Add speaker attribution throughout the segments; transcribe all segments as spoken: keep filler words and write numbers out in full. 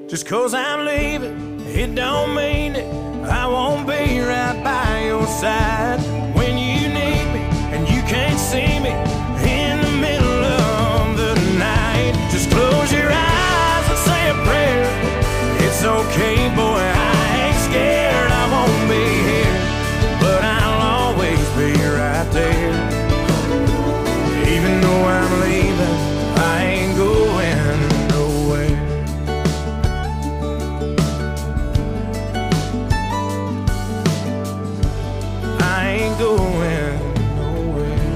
Speaker 1: Just 'cause I'm leaving, it don't mean that I won't be right by your side when you need me and you can't see me in the middle of the night. Just close your eyes and say a prayer. It's okay, boy, I ain't scared. I won't be here, but I'll always be right there. Even though I'm leaving, I ain't going nowhere. I ain't going nowhere.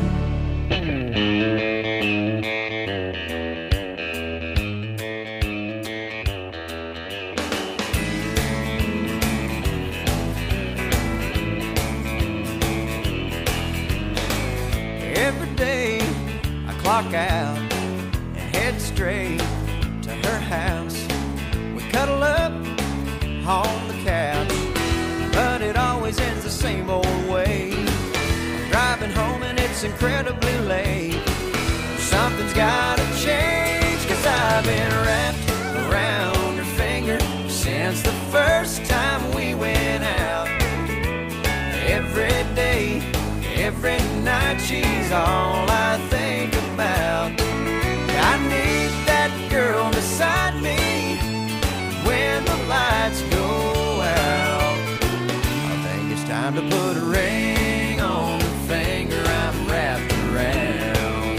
Speaker 1: Every day I clock out and head straight to her house. We cuddle up on the couch, but it always ends the same old way. I'm driving home and it's incredibly late. Something's gotta change, 'cause I've been wrapped around her finger since the first time we went out. Every day, every night, she's all I think about. I need that girl beside me when the lights go out. I think it's time to put a ring on the finger I'm wrapped around.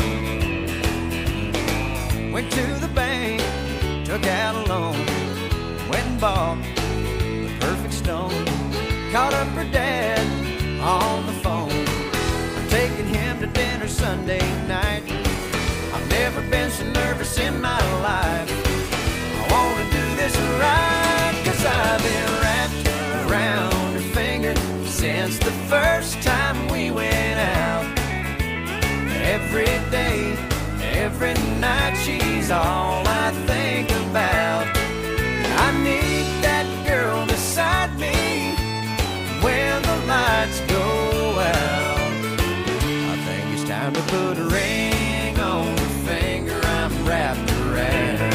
Speaker 1: Went to the bank, took out a loan, went and bought the perfect stone. Called up her dad on the phone. I'm taking him to dinner Sunday night. I've never been so nervous in my life. I wanna do this right, 'cause I've been wrapped around her finger since the first time we went out. Every day, every night, she's all I think about. I need that girl beside me when the lights go out. I think it's time to put a ring on the finger I'm wrapped around.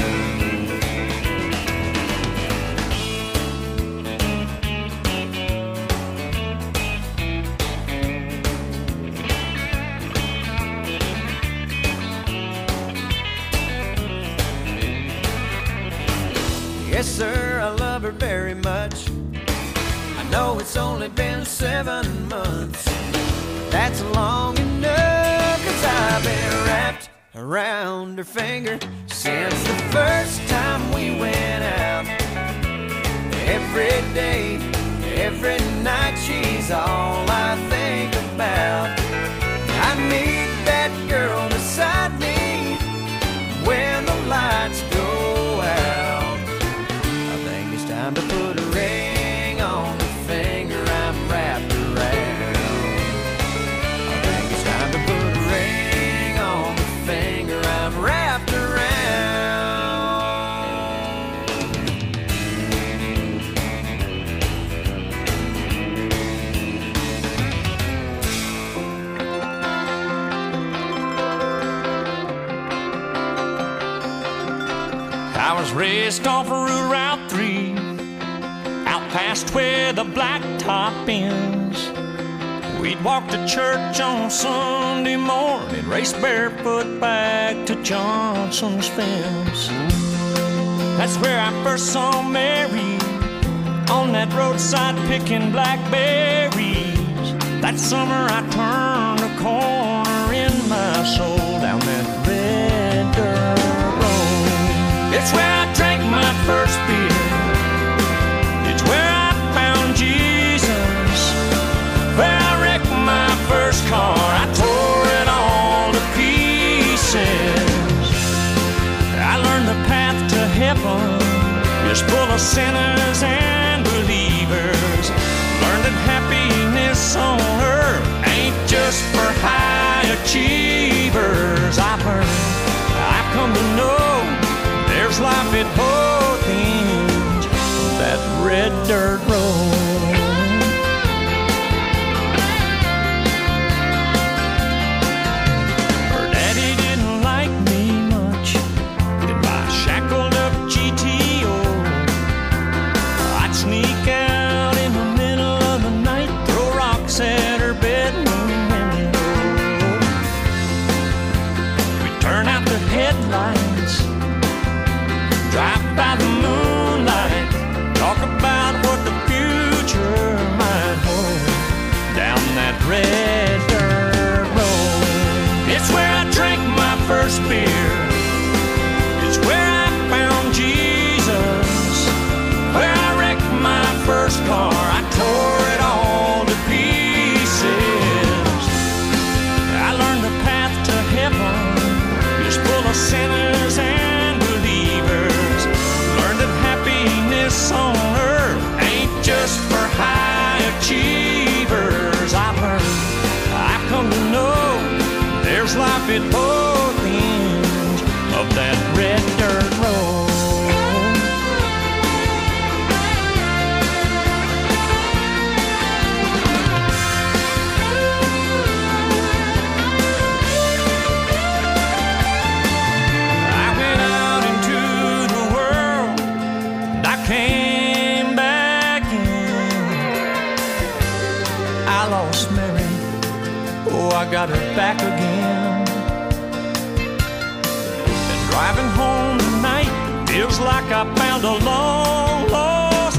Speaker 1: Yes, sir, I love her very much. I know it's only been seven months. That's long enough, 'cause I've been wrapped around her finger since the first time we went out. Every day, every night, she's all I think about. I need that girl beside me when the lights go out. I think it's time to put a ring on the finger I'm wrapped around. I think it's time to put a ring on the finger I'm wrapped around.
Speaker 2: I was raised off of Route three, out past where the blacktop ends. We'd walk to church on Sunday morning, race barefoot back to Johnson's fence. That's where I first saw Mary, on that roadside picking blackberries. That summer I turned a corner in my soul down that red dirt road. It's where I drank my first beer. It's where I found Jesus. Where I wrecked my first car. I tore it all to pieces. I learned the path to heaven is full of sinners and believers. Learned that happiness on earth ain't just for high achievers. I've learned, I've come to know there's life at both ends of that red dirt road. Her daddy didn't like me much in my shackled up G T O. got her back again. And driving home tonight feels like I found a long lost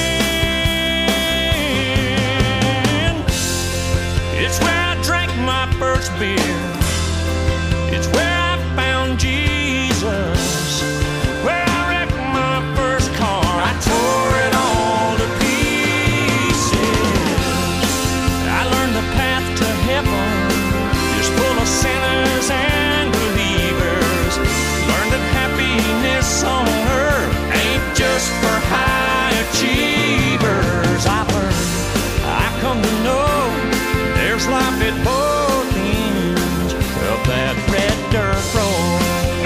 Speaker 2: friend. It's where I drank my first beer. It's where I found Jesus. Where I wrecked my first car. I tore it all to pieces. I learned the path to heaven is full of sinners and believers. Learned that happiness on earth ain't just for high achievers. I learned, I come to know there's life at both ends of that red dirt road.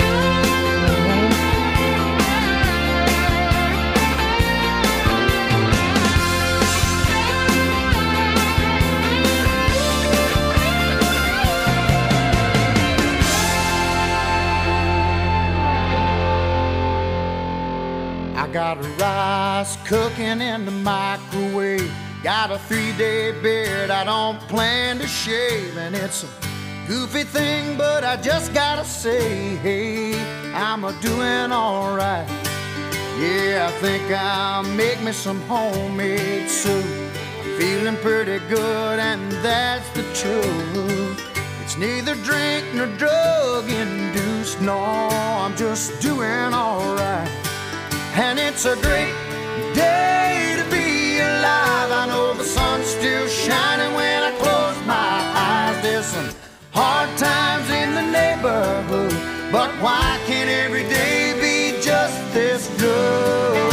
Speaker 1: I got rice cooking in the microwave. Got a three-day beard I don't plan to shave. And it's a goofy thing, but I just gotta say, hey, I'm a doing all right. Yeah, I think I'll make me some homemade soup. I'm feeling pretty good, and that's the truth. It's neither drink nor drug-induced. No, I'm just doing all right. And it's a great day to be alive. I know the sun's still shining when I close my eyes. There's some hard times in the neighborhood, but why can't every day be just this good?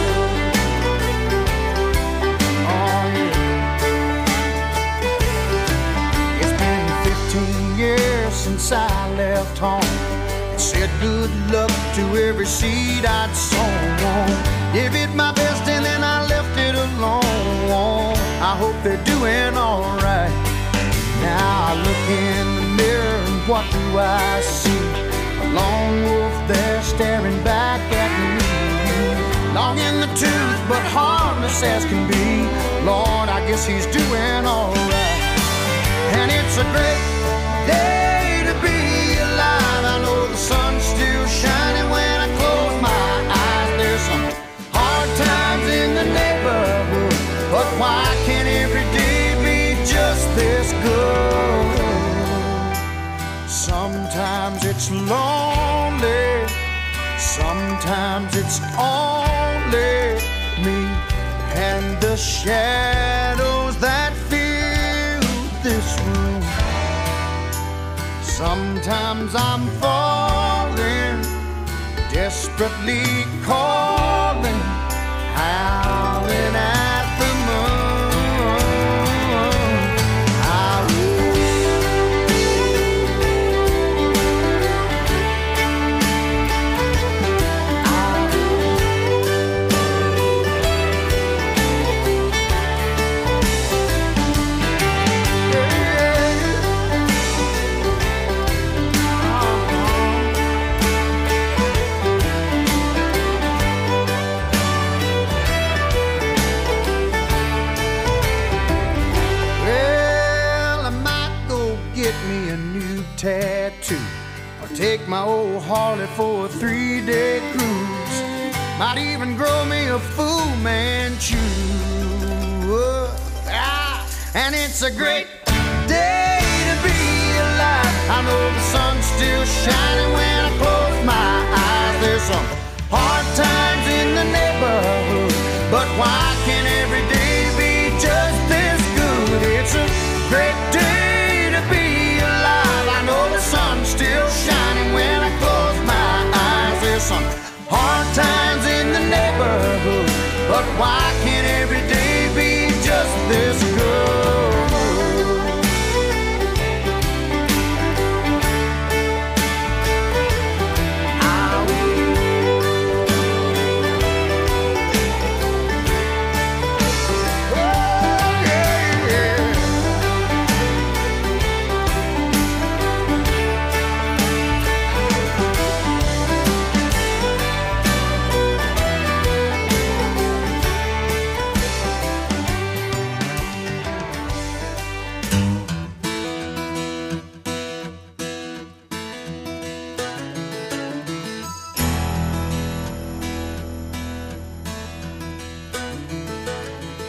Speaker 1: Oh yeah. It's been fifteen years since I left home. Said good luck to every seed I'd sown. Give it my best and then I left it alone. I hope they're doing all right. Now I look in the mirror and what do I see? A lone wolf there staring back at me. Long in the tooth but harmless as can be. Lord, I guess he's doing all right. And it's a great day to be alive. I know the sun's still shining when I close my eyes. There's some hard times in the neighborhood, but why can't every day be just this good? Sometimes it's lonely, sometimes it's only me and the shadows that fill this room. Sometimes I'm falling, desperately calling, howling at the moon. I tattoo, or take my old Harley for a three-day cruise. Might even grow me a Fu Manchu. Ah, and it's a great day to be alive. I know the sun's still shining when I close my eyes. There's some hard times in the neighborhood, but why can't every day be just this good? It's a great day to be alive. I know the sun's still shining when I close my eyes. There's some hard times in the neighborhood, but why can't every day be just this good?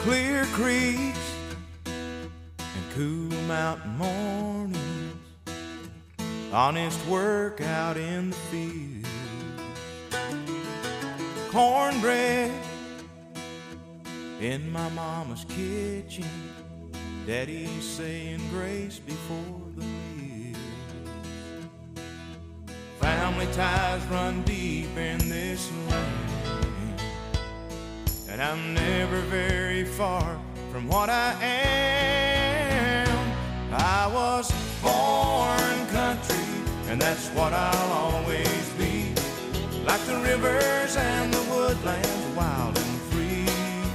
Speaker 1: clear creeks and cool mountain mornings, honest work out in the field, cornbread in my mama's kitchen, Daddy saying grace before the meal. Family ties run deep in this land, and I'm never very far from what I am. I was born country, and that's what I'll always be, like the rivers and the woodlands, wild and free.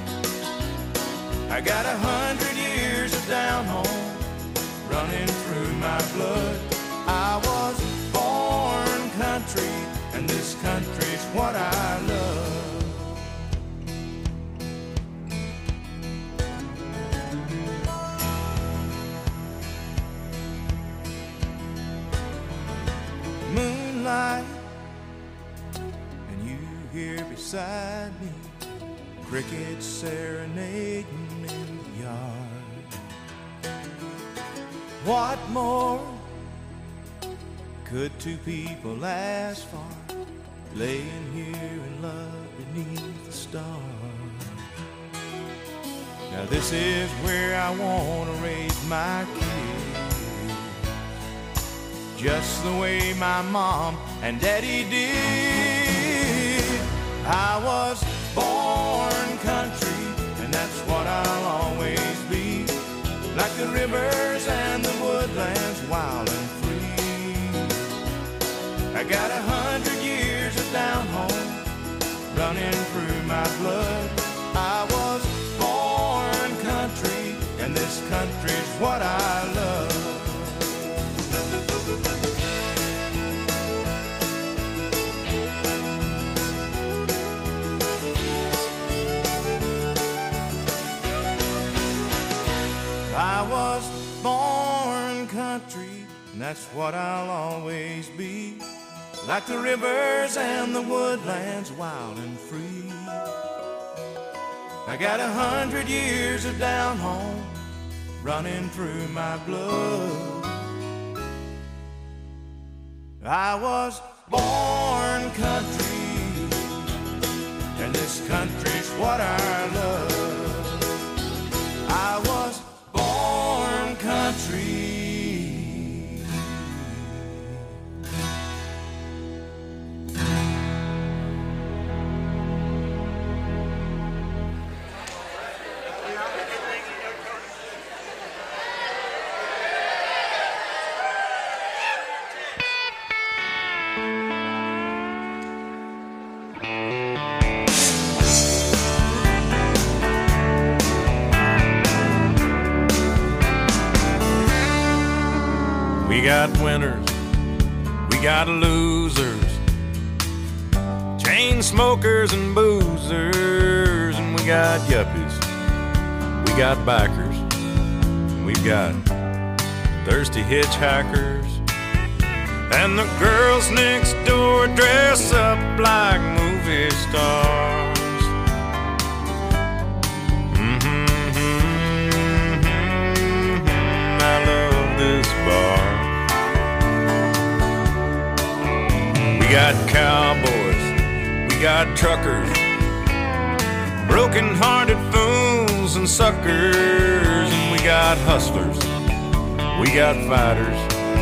Speaker 1: I got a hundred years of down home running through my blood. I was born country, and this country's what I love. Moonlight, and you here beside me, crickets serenading in the yard. What more could two people ask for, laying here in love beneath the stars? Now this is where I want to raise my kids, just the way my mom and daddy did. I was born country, and that's what I'll always be, like the rivers and the woodlands, wild and free. I got a hundred years of down home running through my blood. I was born country, and this country's what I love. I was born country, and that's what I'll always be, like the rivers and the woodlands, wild and free. I got a hundred years of down home running through my blood. I was born country, and this country's what I love. I was born country. We got winners, we got losers, chain smokers and boozers, and we got yuppies, we got bikers, and we've got thirsty hitchhikers, and the girls next door dress up like movie stars. Mm-hmm, mm-hmm, I love this bar. We got cowboys, we got truckers, broken-hearted fools and suckers, and we got hustlers, we got fighters,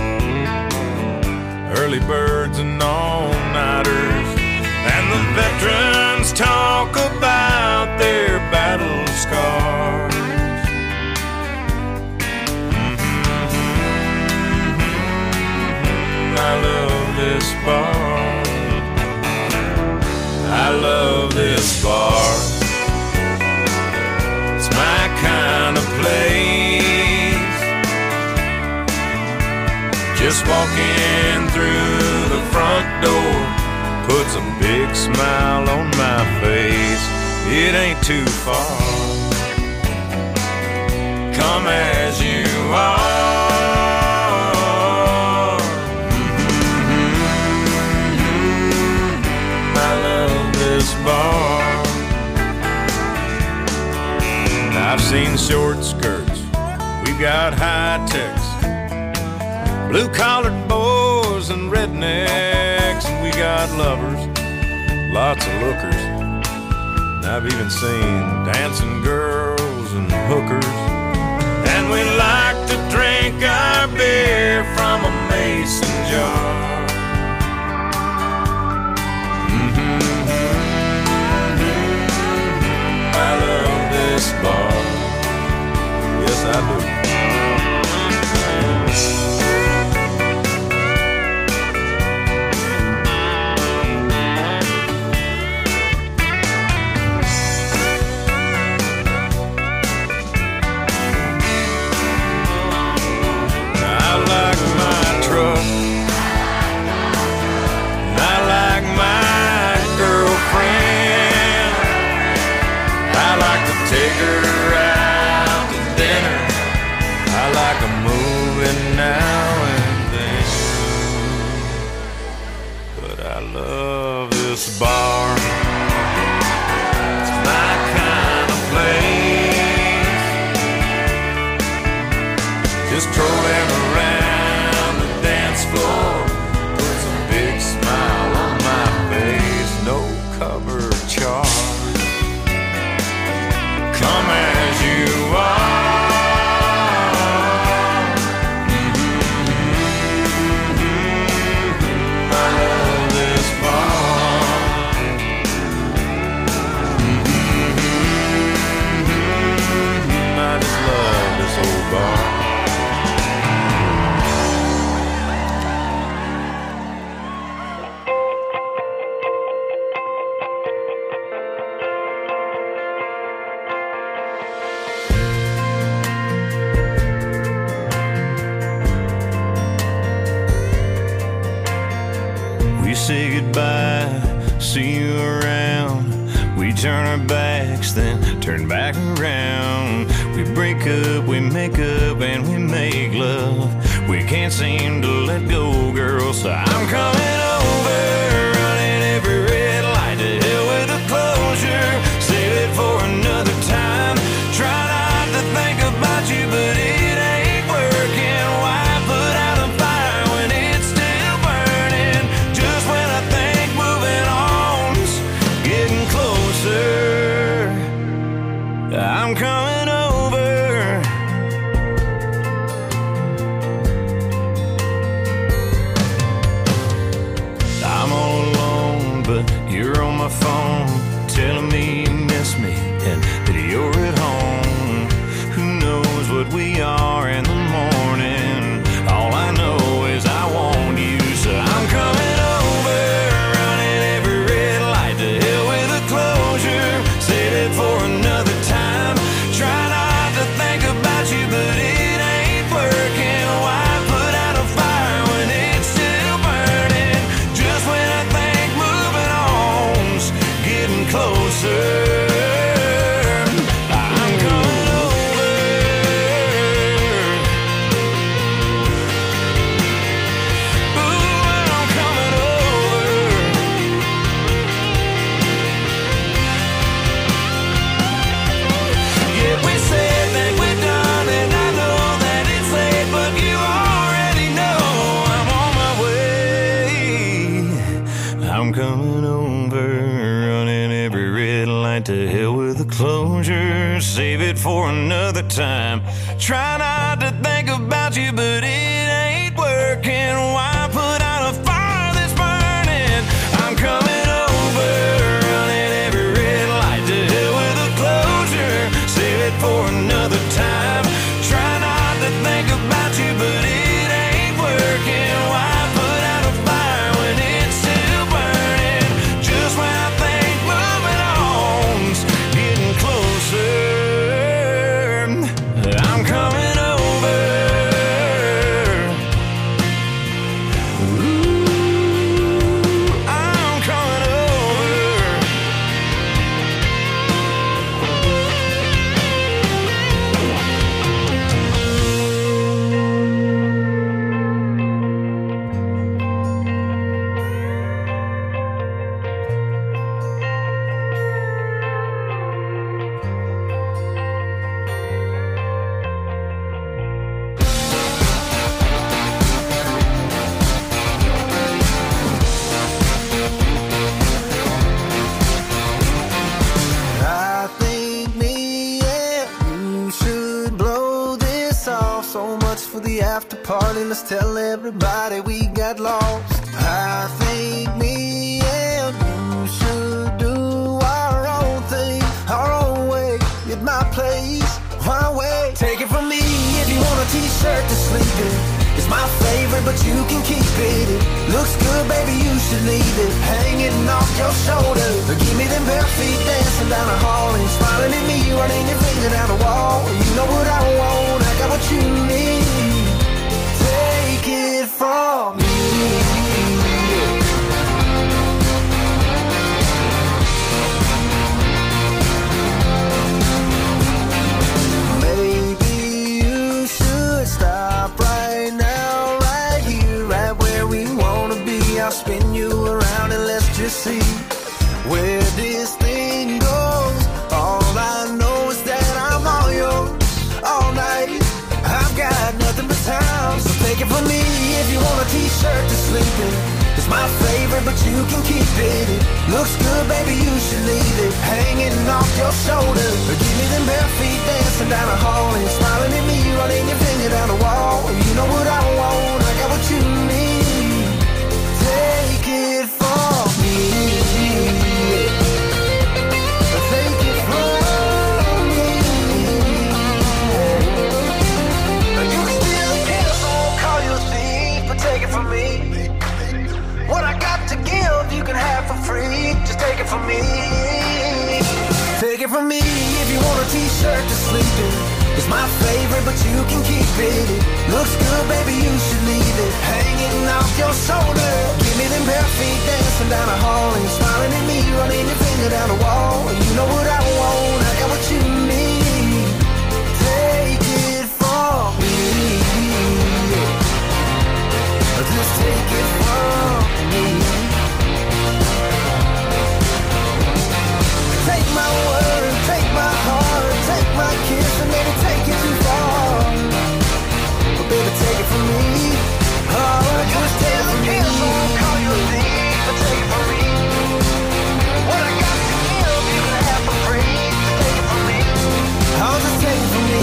Speaker 1: early birds and all-nighters, and the veterans talk about their battle scars. Mm-hmm, I love this bar. I love this bar. It's my kind of place. Just walking through the front door puts a big smile on my face. It ain't too far. Come as you are. Bar. I
Speaker 3: I've seen short skirts, we've got high techs, blue-collared boys and rednecks, and we got lovers, lots of lookers. And I've even seen dancing girls and hookers. And we like to drink our beer from a mason jar. I love this bar. Yes, I do. I like my truck. I like my girlfriend. I like to take her out to dinner. I like a movie now and then. But I love this bar. It's my kind of place. Just strolling around the dance floor puts a big smile on my face. No cover charge. Come as you are. Mm-hmm. I love this bar. Mm-hmm. I just love this old bar. We say goodbye, see you around. We turn our backs, then turn back around. We break up, we make up, and we make love. We can't seem to let go, girl, so I'm coming over, running every red light. To hell with the closure, save it for another time. Try not to think about you, but it ain't working. Why put out a fire when it's still burning? Just when I think moving on's getting closer, I'm coming over. I'm all alone, but you're on my phone, telling me you miss me and that you're at home. Who knows what we are in the morning? All I know is I want you, so I'm coming over, running every red light. To hell with a closure, save it for another time. Try not to think about you, but it ain't working. Why put out a fire when it's still burning? Just when I think moving on's getting closer, I'm coming over. Ooh, I'm coming over. Yeah, we said that we're done, and I know that it's late, but you already know I'm on my way. I'm coming over, running every red light. To hell with the closure, save it for another time. Try not to think about you, but it ain't working. Why put out a fire that's burning? I'm coming over, running every red light. To hell with the closure, save it for another time. Try not to think about you, but it ain't working. Why put out a fire when it's still burning? Just when I think moving on's getting closer, I'm coming over.
Speaker 4: after party, let's tell everybody we got lost. I think me and you should do our own thing, our own way, at my place, my way. Take it from me, if you want a t-shirt to sleep in, it's my favorite, but you can keep it. It looks good, baby, you should leave it hanging off your shoulder. Give me them bare feet dancing down the hall and smiling at me, running your finger down the wall. You know what I want, I got what you need. Take it from me. Maybe you should stop right now, right here, right where we wanna be. I'll spin you around and let's just see where this thing goes. All I know is that I'm all yours all night. I've got nothing but time, so take it from me. If you want a t-shirt to sleep in, it's my favorite, but you can keep it. It looks good, baby, you should leave it hanging off your shoulder. Give me them bare feet dancing down the hall and smiling at me, running your finger down the wall. You know what I want, I got what you need. Take it from me. Take it from me. You can still kill, so I won't call you a thief, but take it from me. What I got to give, you can have for free. Just take it from me. Take it from me. If you want a t-shirt to sleep in, it's my favorite, but you can keep it. It looks good, baby, you should leave it hanging off your shoulder. Give me them bare feet dancing down the hall and smiling at me, running your finger down the wall. You know what I want, I got what you need. Take it from me. Just take it from me. Take my word, take my heart, take my kiss, and maybe take it too far. But baby, take it from me. Oh, just take it from me. I won't call you a thief, but take it from me. What I got to give, you can have for free. Just take it from me. Oh, just take it from me.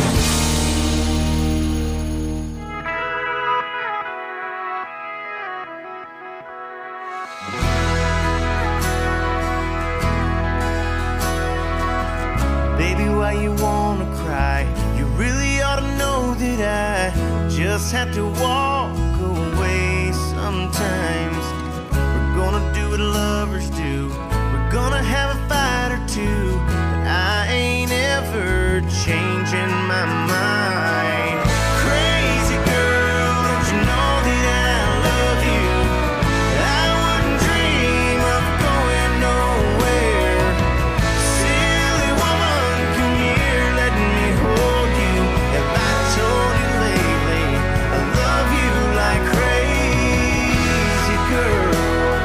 Speaker 5: Baby, why you wanna cry? You really ought to know that I just have to walk away sometimes. We're gonna do what lovers do. We're gonna have a fight or two, but I ain't ever changing my mind. Crazy girl, don't you know that I love you? I wouldn't dream of going nowhere. Silly woman, come here, let me hold you. Have I told you lately I love you like crazy girl?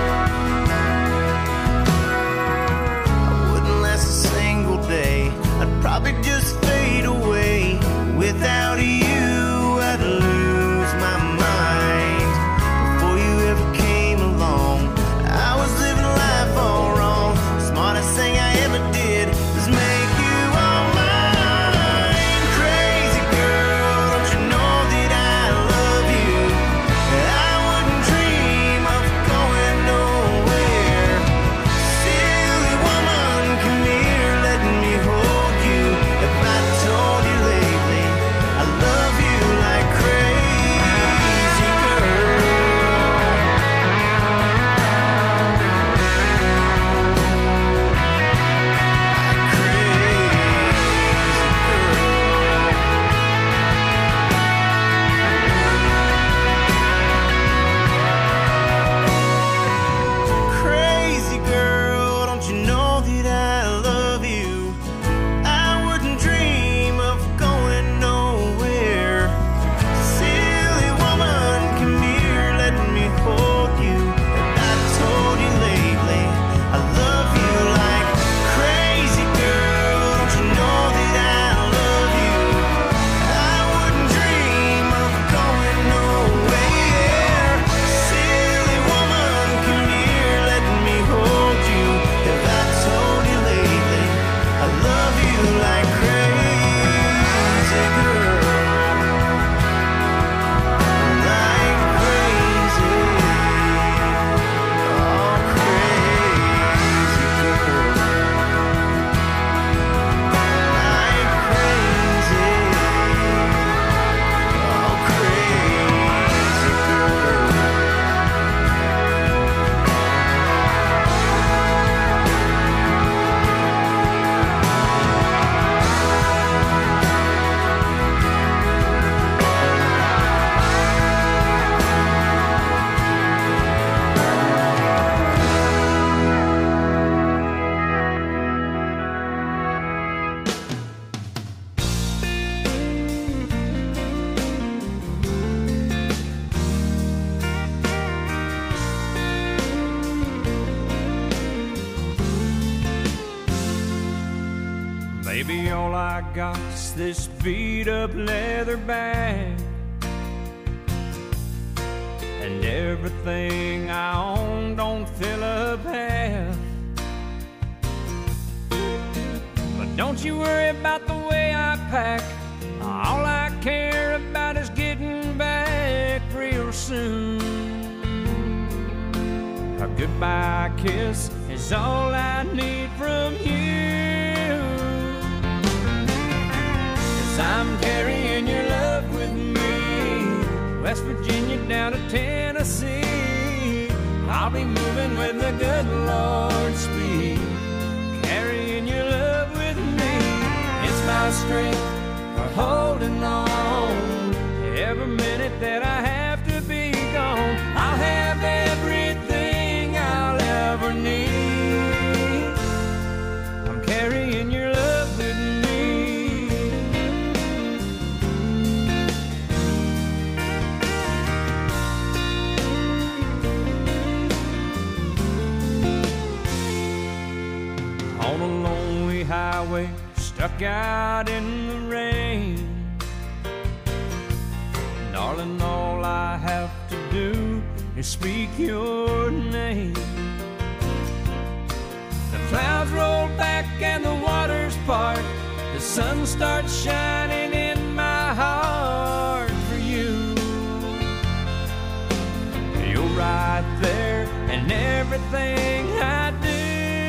Speaker 5: I wouldn't last a single day. I'd probably just fade away. Without you, I'd lose my mind. Before you ever came along, I was living life all wrong. The smartest thing I ever did was make you all mine. Crazy girl, don't you know that I love you? I wouldn't dream of going nowhere. Silly woman, come here, let me hold you. If I
Speaker 2: Baby, all I got's this beat-up leather bag, and everything I own don't fill up half. But don't you worry about the way I pack. All I care about is getting back real soon. A goodbye kiss is all I need from you. 'Cause I'm carrying your love with me, West Virginia down to Tennessee. I'll be moving with the good Lord's speed, carrying your love with me. It's my strength for holding on. Every minute that I have to be gone, I'll have everything I'll ever need. I'm carrying your love with me. On a lonely highway, stuck out in the rain, darling, all I have to do is speak your name. The clouds roll back and the waters part, the sun starts shining in my heart for you. You're right there in everything I do,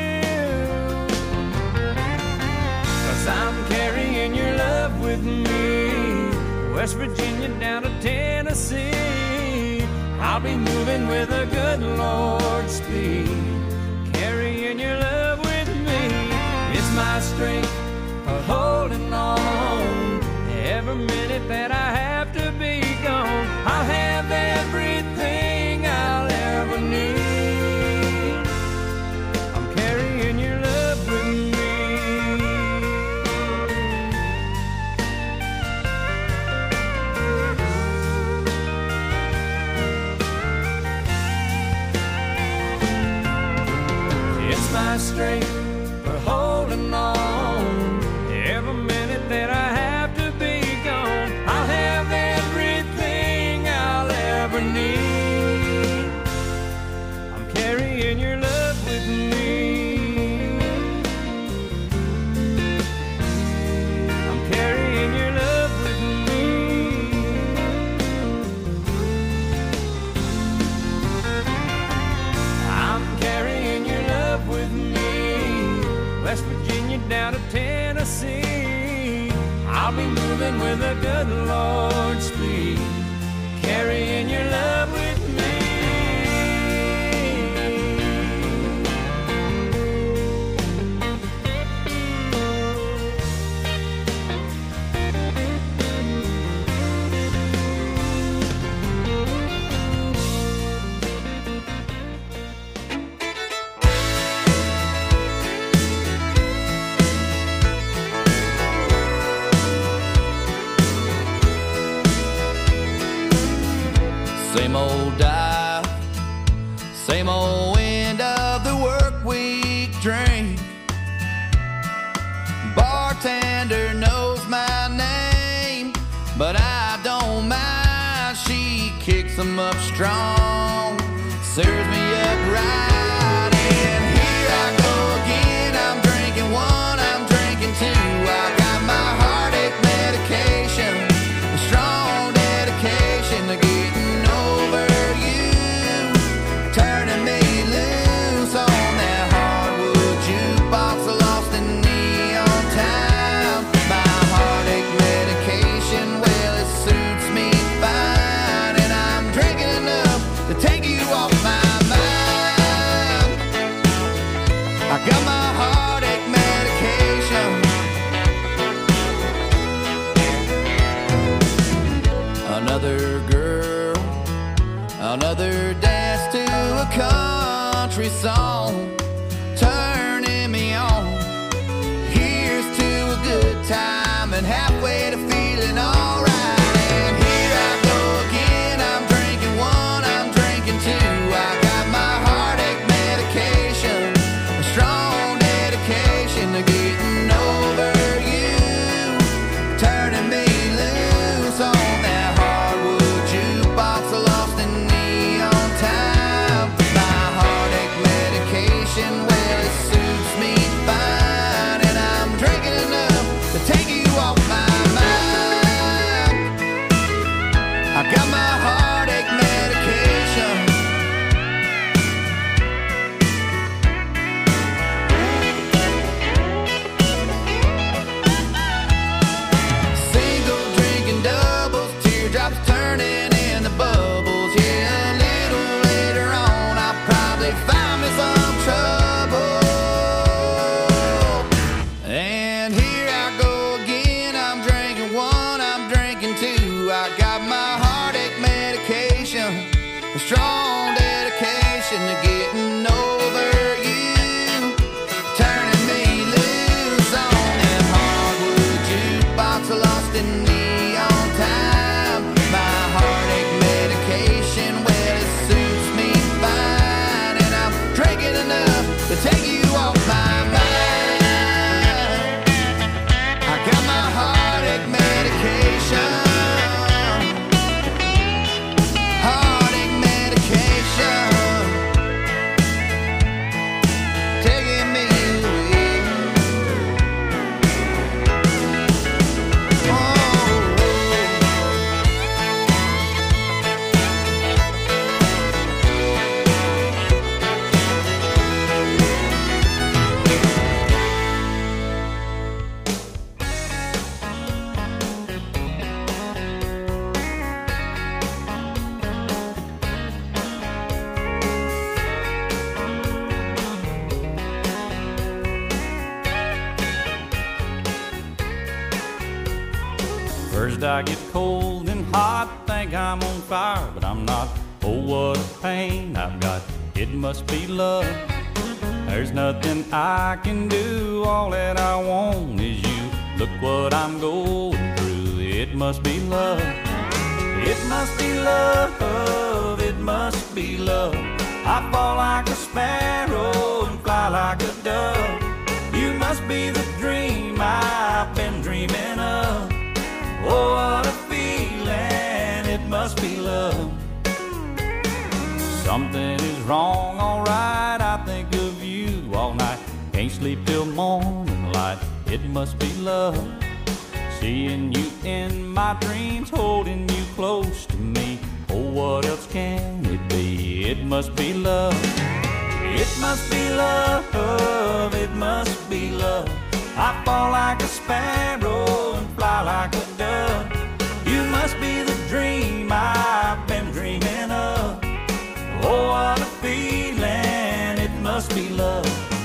Speaker 2: 'cause I'm carrying your love with me, West Virginia down to Tennessee. I'll be moving with a good Lord's speed, carrying your love with me. It's my strength for holding on. Every minute that I have to be gone, I'll have everything I'll ever need. I'm carrying your love with me. My strength for holding on. Every minute that I have to be gone, I'll have everything I'll ever need. I'm carrying your love with me. I'm carrying your love with me. I'm carrying your love with me, West Virginia down to Tennessee. I'll be moving with a good Lord's speed, carrying your love with me.
Speaker 6: Same old dive, same old end of the work week drink. Bartender knows my name, but I don't mind. She kicks 'em up strong, serves me up right, and here I go again. I'm drinking one, I'm drinking two. I got my heartache medication, a strong dedication to getting over you, turning me loose on that hardwood jukebox, lost in neon time. My heartache medication, well, it suits me fine, and I'm drinking enough to take you off my mind. I got my heartache medication. Another girl, another dance to a country song, turning me on. Here's to a good time and halfway to feeling alright. And here I go again. I'm drinking one, I'm drinking two. I got my heartache medication, a strong dedication to getting over
Speaker 2: First I get cold and hot, think I'm on fire, but I'm not. Oh, what a pain I've got, it must be love. There's nothing I can do, all that I want is you. Look what I'm going through, it must be love. It must be love, it must be love. I fall like a sparrow and fly like a dove. You must be the dream I've been dreaming of. Oh, what a feeling, it must be love. Something is wrong, alright, I think of you all night. Can't sleep till morning light, it must be love. Seeing you in my dreams, holding you close to me. Oh, what else can it be? It must be love. It must be love, it must be love. I fall like a sparrow and fly like a dove. You must be the dream I've been dreaming of. Oh, what a feeling, it must be love.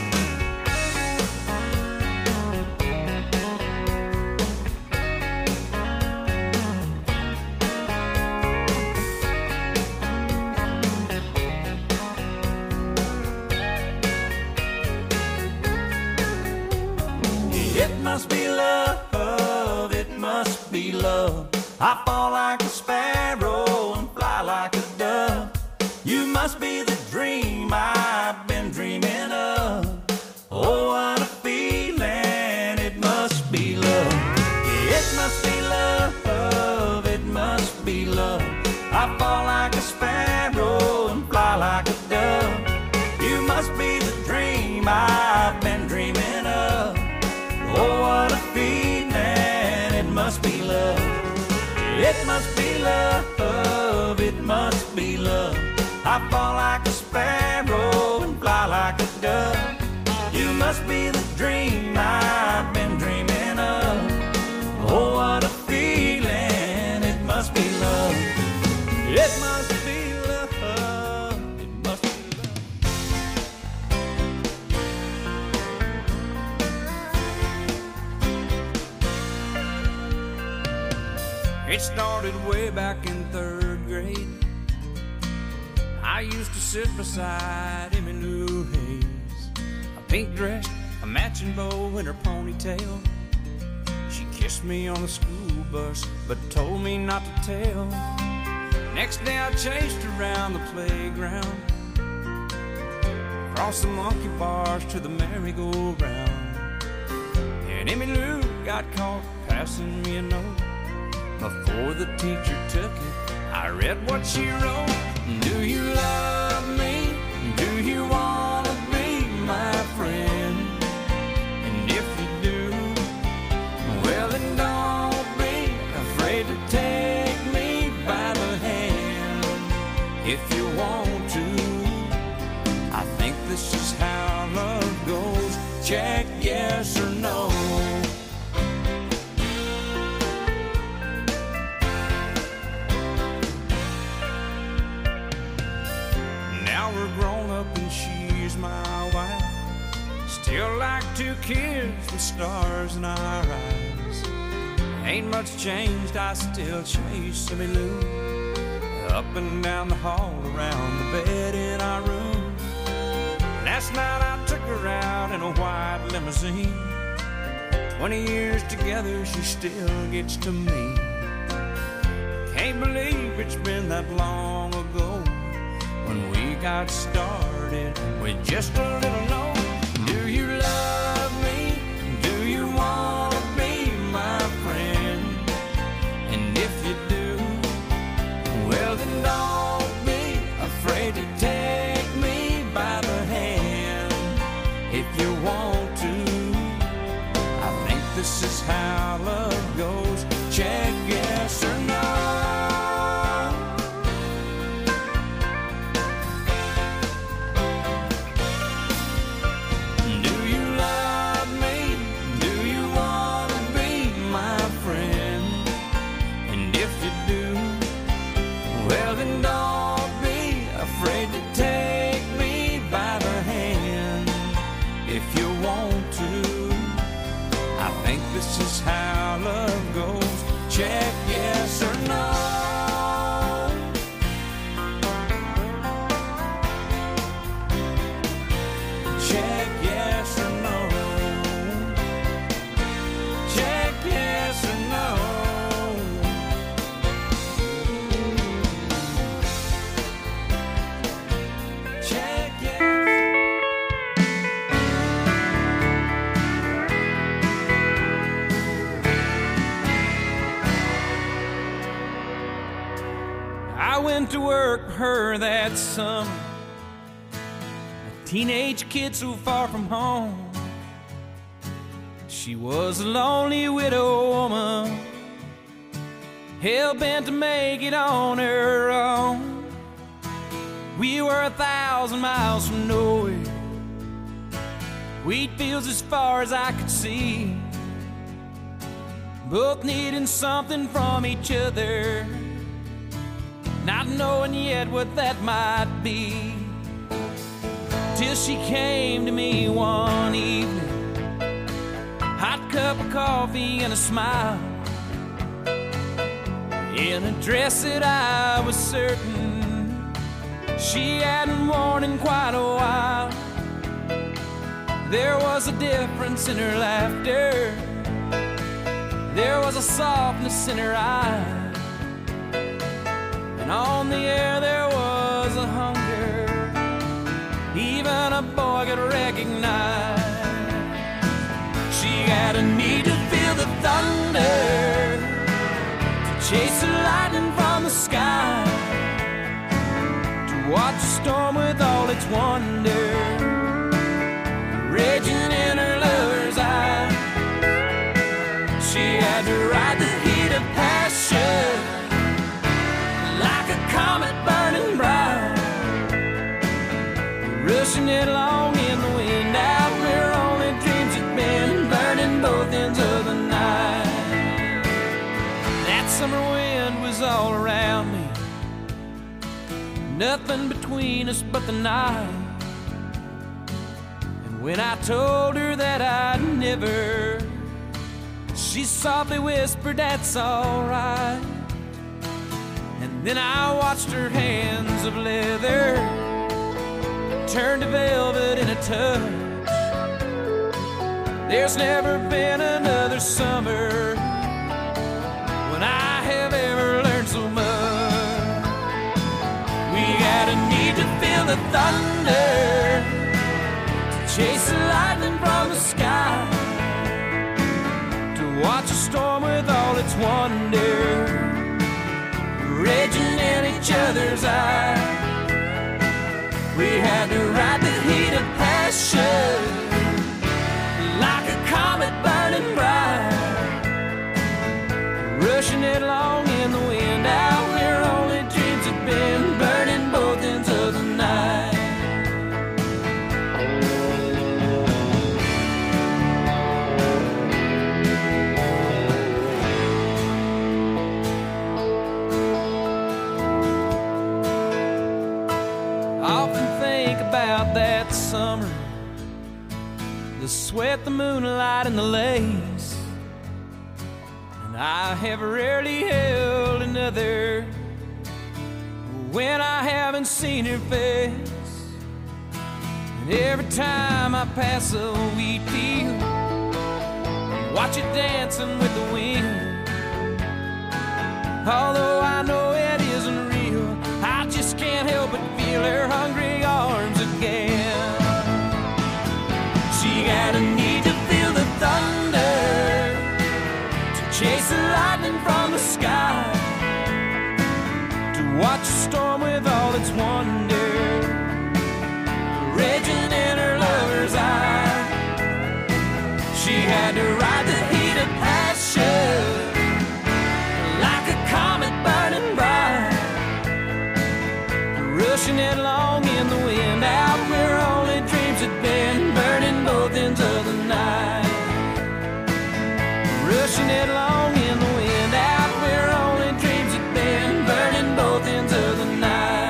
Speaker 2: It must be love, it must be love. I fall like a sparrow and fly like a dove. You must be the dream I've been dreaming of. Oh, what a feeling, it must be love. It must be love, it must be love. I fall like a sparrow and fly like a dove. You must be the dream I've been dreaming of. Oh, what a feeling, it must be love. It must be love, it must be love. I fall like a sparrow and fly like a dove. You must be the dream I've been dreaming of. Oh, what a feeling, it must be love. It must be love, it must be love. It started way back in third grade. I used to sit beside Emmylou Hayes, a pink dress, a matching bow in her ponytail. She kissed me on the school bus, but told me not to tell. Next day I chased her around the playground, across the monkey bars to the merry-go-round. And Emmylou got caught passing me a note. Before the teacher took it, I read what she wrote. Do you love me? Do you wanna be my friend? And if you do, well then don't be afraid to take me by the hand. If you want to, I think this is how love goes. Check yes or no. Grown up and she's my wife. Still like two kids with stars in our eyes. Ain't much changed, I still chase Emmylou up and down the hall, around the bed in our room. Last night I took her out in a white limousine. Twenty years together, she still gets to me. Can't believe it's been that long ago when we got started with just a little note. Do you love me? Do you want to be my friend? And if you do, well then don't be afraid to take me by the hand. If you want to, I think this is how love goes. Check yes or no.
Speaker 7: work for her that summer. A teenage kid so far from home. She was a lonely widow woman, hell-bent to make it on her own. We were a thousand miles from nowhere, wheat fields as far as I could see, both needing something from each other, not knowing yet what that might be. Till she came to me one evening, hot cup of coffee and a smile, in a dress that I was certain she hadn't worn in quite a while. There was a difference in her laughter, there was a softness in her eyes, and on the air there was a hunger even a boy could recognize. She had a need to feel the thunder, to chase the lightning from the sky, to watch the storm with all its wonder raging in her lover's eye. She had to ride the heat of passion like a comet burning bright, rushing it along in the wind out where only dreams had been, burning both ends of the night. That summer wind was all around me, nothing between us but the night. And when I told her that I'd never, she softly whispered, "That's alright." And then I watched her hands of leather turn to velvet in a touch. There's never been another summer when I have ever learned so much. We had a need to feel the thunder, to chase the lightning from the sky, to watch a storm with all its wonder raging in each other's eyes. We had to ride the heat of passion like a comet burning bright, rushing it along in the wind out where only dreams had been, burning both ends of the night. About that summer, the sweat, the moonlight, and the lace, and I have rarely held another when I haven't seen her face. And every time I pass a wheat field, watch it dancing with the wind, although I know it isn't real, I just can't help but feel her hungry arms again. She had a need to feel the thunder, to chase the lightning from the sky, to watch a storm with all its wonder raging in her lover's eye. She had to ride the heat of passion like a comet burning bright, rushing it along in the wind out where only dreams had been, burning both ends of the night. Rushing it along in the wind out where only dreams had been, burning both ends of the night.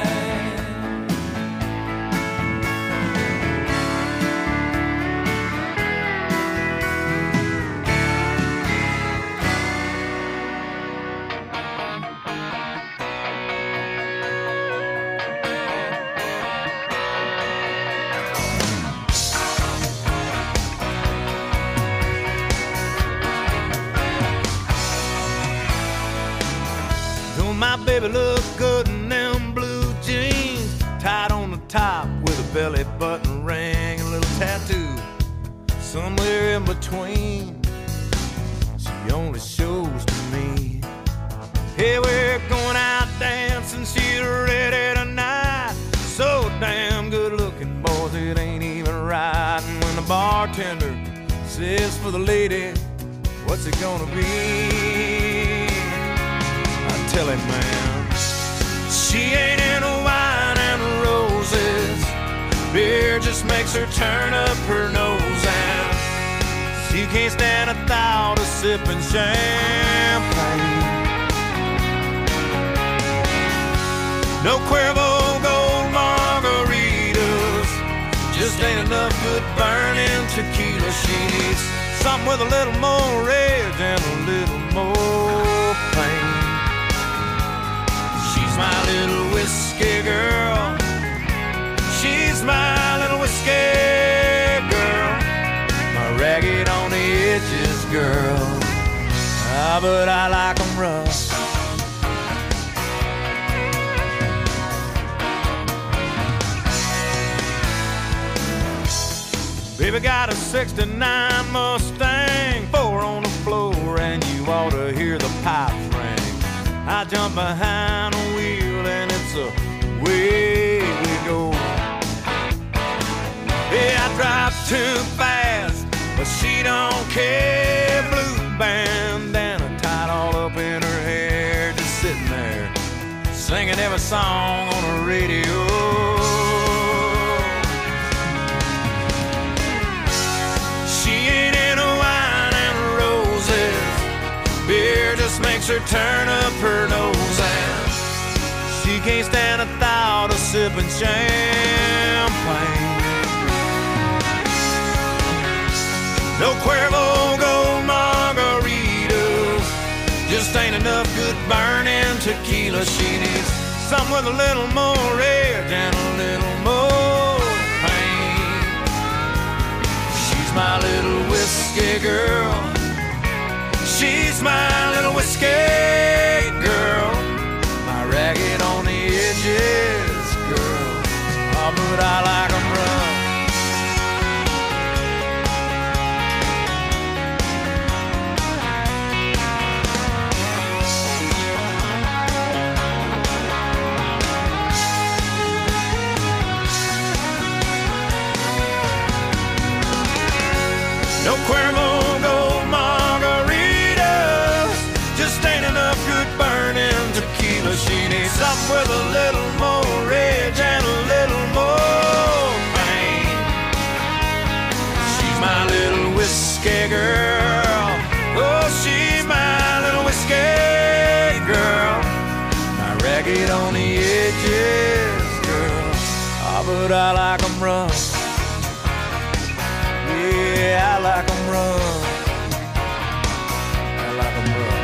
Speaker 5: My baby looked good in them blue jeans, tied on the top with a belly button ring, a little tattoo somewhere in between. She only shows to me, hey, we're going out dancing, she's ready
Speaker 1: bartender says for the lady, what's it gonna be? I tell him, man, she ain't into wine and roses. Beer just makes her turn up her nose, and she can't stand a thought of sipping champagne. No Cuervo Gold margaritas, just ain't enough good burning tequila. She needs something with a little more rage and a little more pain. She's my little whiskey girl. She's my little whiskey girl. My ragged on the edges girl. Ah, but I like 'em rough. Baby got a sixty-nine Mustang, four on the floor, and you ought to hear the pipes ring. I jump behind the wheel and it's away we go. Yeah, I drive too fast, but she don't care. Blue bandana tied all up in her hair, just sitting there singing every song on the radio. Beer just makes her turn up her nose, and she can't stand a thought of sipping champagne. No Cuervo Gold margaritas, just ain't enough good burning tequila. She needs something with a little more rage and a little more pain. She's my little whiskey girl. She's my little whiskey girl. My ragged on the edges girl. Oh, but I like 'em rough. No Cuervo Gold margaritas, just ain't enough good burning tequila. She needs something with a little more rage and a little more pain. She's my little whiskey girl. Oh, she's my little whiskey girl. My ragged on the edges girl. Oh, but I like 'em rough. Yeah, I like 'em rough. I like 'em rough.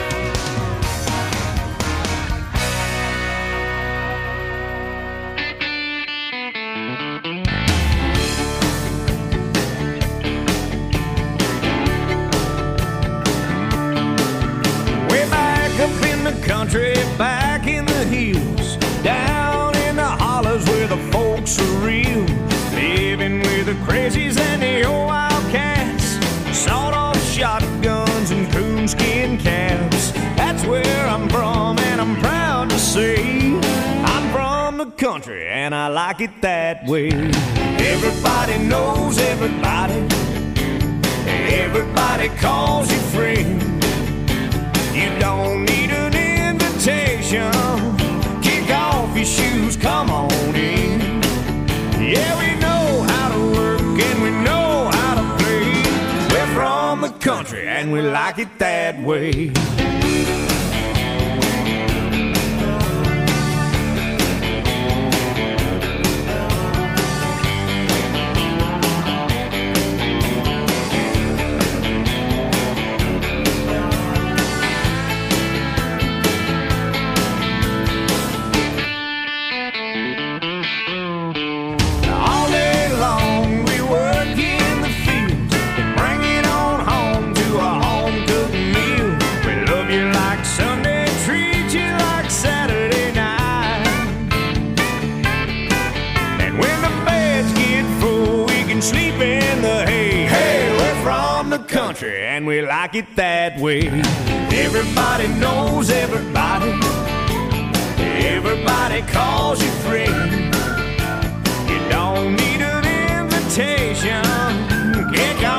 Speaker 1: Way back up in the country, back in the hills, down in the hollers where the folks are real, living with the crazies and the old wildcats, sawed-off shotguns and coonskin caps. That's where I'm from, and I'm proud to say I'm from the country, and I like it that way. Everybody knows everybody. Everybody calls you friend. You don't need an invitation. Kick off your shoes, come on in. Yeah, we know how to work and we know how to play. We're from the country and we like it that way. And we like it that way. Everybody knows everybody. Everybody calls you friend. You don't need an invitation. Kick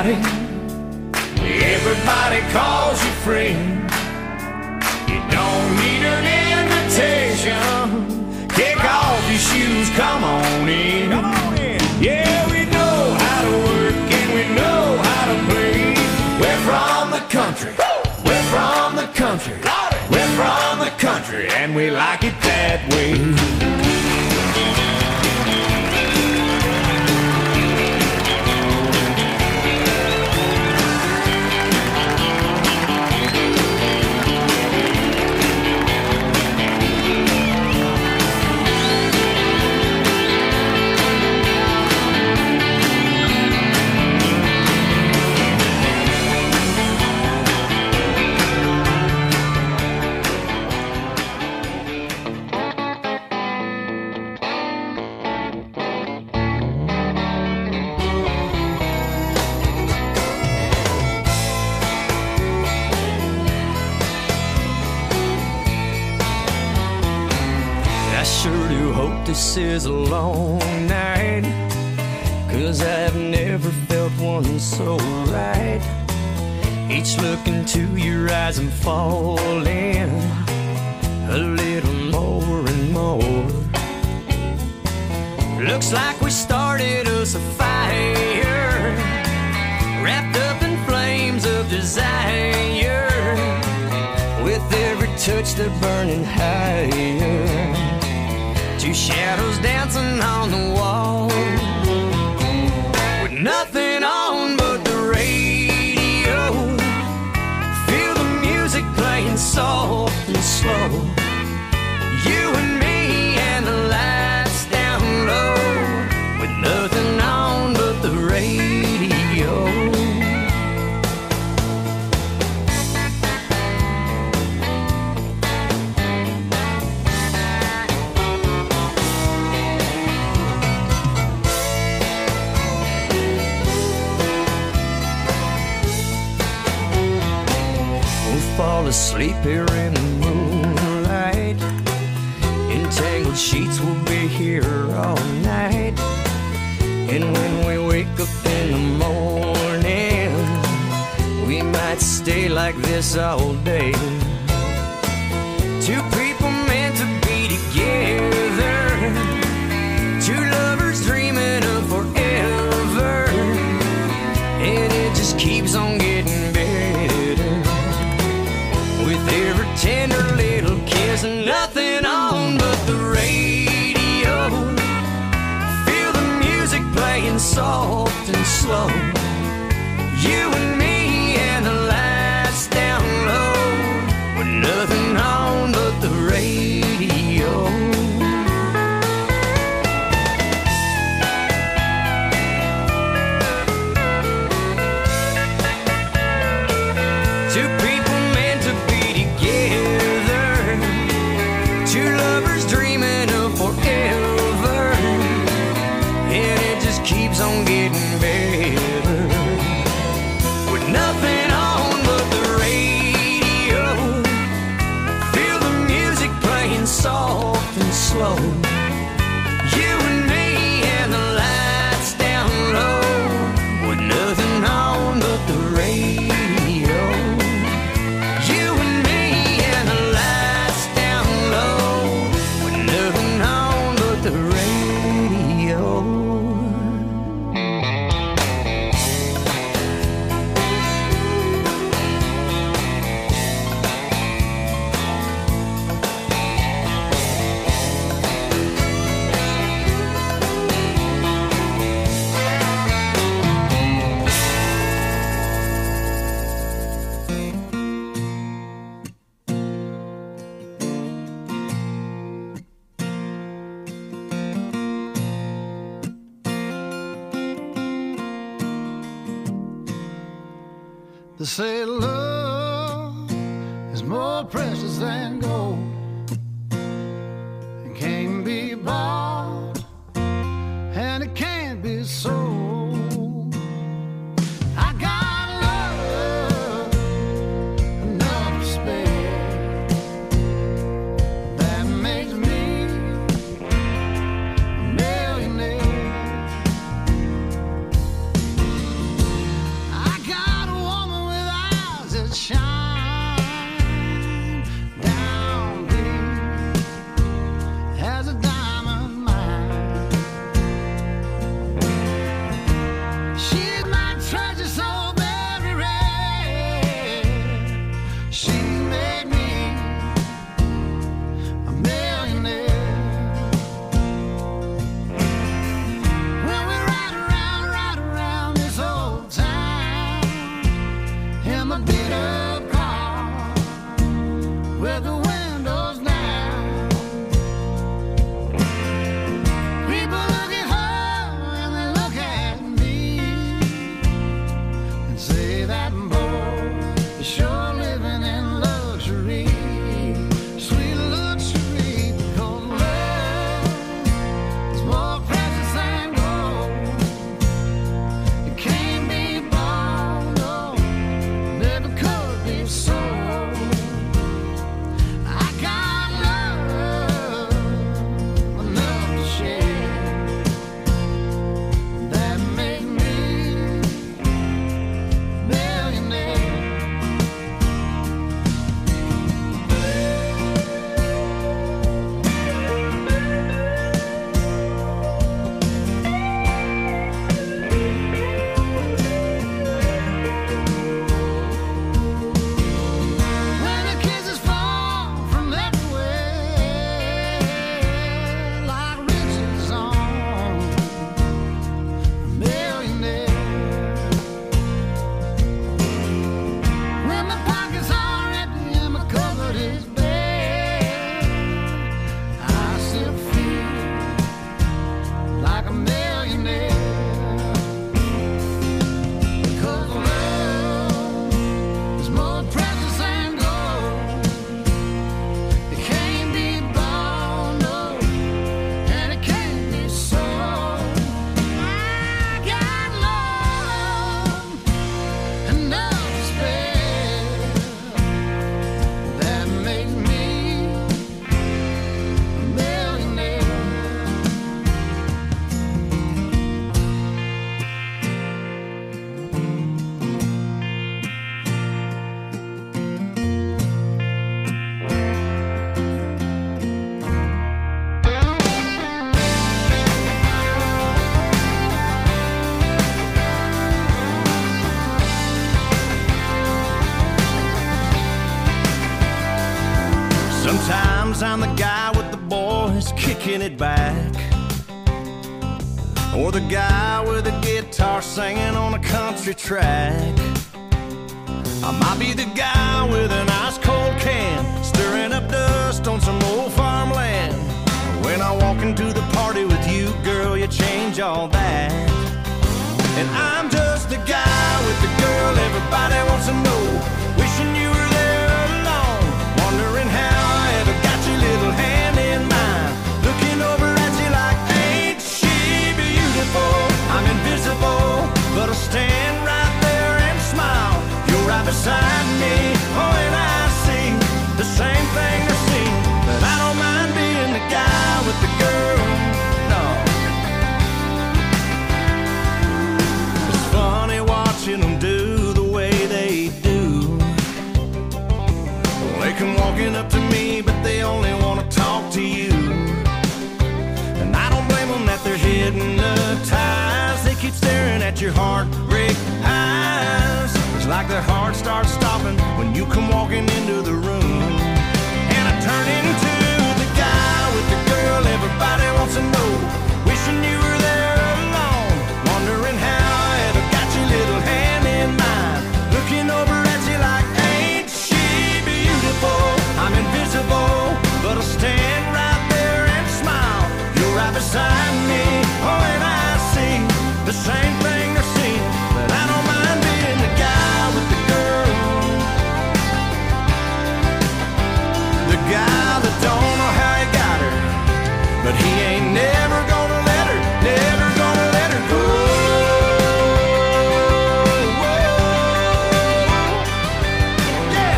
Speaker 2: everybody. Everybody calls you friend. You don't need an invitation. Kick off your shoes, come on in. Come on in. Yeah, we know how to work and we know how to play. We're from the country. We're from the country. We're from the country and we like it that way.
Speaker 7: This is a long night, 'cause I've never felt one so right. Each look into your eyes I'm falling a little more and more. Looks like we started us a fire, wrapped up in flames of desire. With every touch they're burning higher. Two shadows dancing on the wall, with nothing on but the radio. Feel the music playing soft and slow. You and me and the lights down low, with nothing on but the radio. Fall asleep here in the moonlight. Entangled sheets will be here all night. And when we wake up in the morning, we might stay like this all day. Two people meant to be together, two lovers dreaming of forever. And it just keeps on getting better, with every tender little kiss and nothing on but the radio. Feel the music playing soft and slow. You and me and the lights down low, with nothing on but the radio. Two people meant to be together, two lovers dreaming of forever. And it just keeps on getting better, with nothing on but the radio. Feel the music playing soft and slow. You and me and the lights down low, with nothing on but the radio. You and me and the lights down low, with nothing on but the radio.
Speaker 8: They say love is more precious than gold. It can't be bought and it can't be sold. I got love enough to spare. That makes me a millionaire. I
Speaker 5: bringing it back. Or the guy with a guitar singing on a country track. I might be the guy with an ice cold can, stirring up dust on some old farmland. When I walk into the party with you, girl, you change all that. And I'm just the guy with the girl everybody wants to know, wishing you were there alone, wondering how I ever got your little hand in mine, looking over at you like, ain't she beautiful? I'm invisible, but I'll stand right there and smile. You're right beside me, oh, and I see the same thing I see. But I don't mind being the guy with the girl, no. It's funny watching them do the way they do. They come walking up to me, but they only want to talk to you. And I don't blame them that they're hypnotized. They keep staring at your heartbreak eyes. It's like their heart starts stopping when you come walking into the room. And I turn into the guy with the girl everybody wants to know, wishing you were there alone, wondering how I ever got your little hand in mine, looking over at you like, ain't she beautiful? I'm invisible, but I'll stand right there and smile. You're right beside me, oh, and I see the same thing they're seeing. But I don't mind being the guy with the girl, the guy that don't know how he got her, but he ain't never gonna let her, never gonna let her go. Yeah.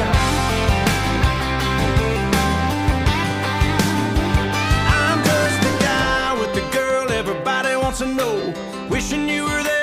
Speaker 5: I'm just the guy with the girl everybody wants to know, wishing you were there